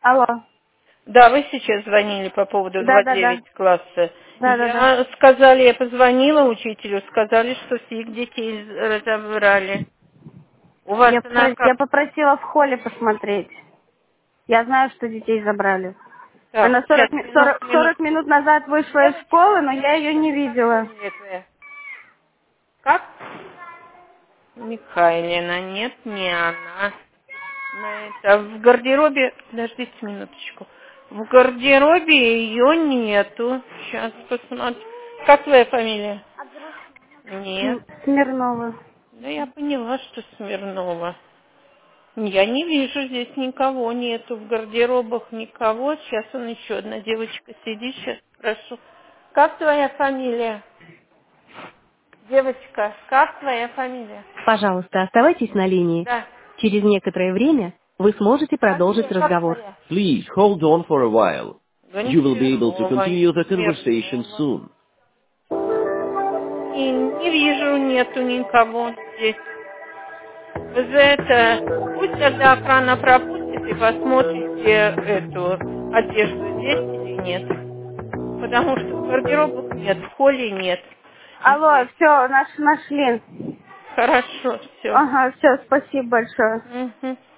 Алло. Да, вы сейчас звонили по поводу Да-да-да. 2.9 класса. Да-да-да. Я позвонила учителю, сказали, что всех детей разобрали. У вас она Я как? попросила в холле посмотреть. Я знаю, что детей забрали. Так, Она сейчас, 40 минут назад вышла из школы, но я ее не Как видела. фамилия твоя? Как? Михайлина, нет, не она. В гардеробе, подождите минуточку. В гардеробе ее нету. Сейчас посмотрю. Как твоя фамилия? Нет. Смирнова. Да я поняла, что Смирнова. Я не вижу, здесь никого нету. В гардеробах никого. Сейчас еще одна девочка сидит. Сейчас спрошу. Как твоя фамилия? Девочка, как твоя фамилия? Пожалуйста, оставайтесь на линии. Да. Через некоторое время вы сможете продолжить Фамилия как разговор. твоя? Please hold on for a while. You will be able to Гончарова, continue the conversation Смирнова. soon. И не вижу, нету никого здесь. Вы за это, пусть тогда охрана пропустит и посмотрите эту одежду здесь или нет. Потому что в гардеробах нет, в холле нет. Алло, Здесь. все, нашли. Хорошо, все. Ага, все, спасибо большое. Угу.